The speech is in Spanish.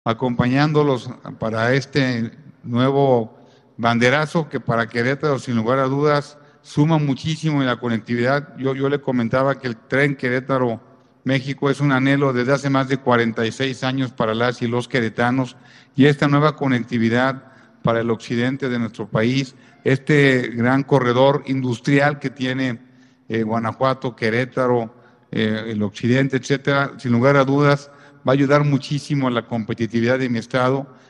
acompañándolos para este nuevo banderazo que para Querétaro, sin lugar a dudas, suma muchísimo en la conectividad. Yo le comentaba que el tren Querétaro-México es un anhelo desde hace más de 46 años para las y los queretanos, y esta nueva conectividad para el occidente de nuestro país, este gran corredor industrial que tiene Guanajuato, Querétaro, el occidente, etcétera, sin lugar a dudas, va a ayudar muchísimo a la competitividad de mi estado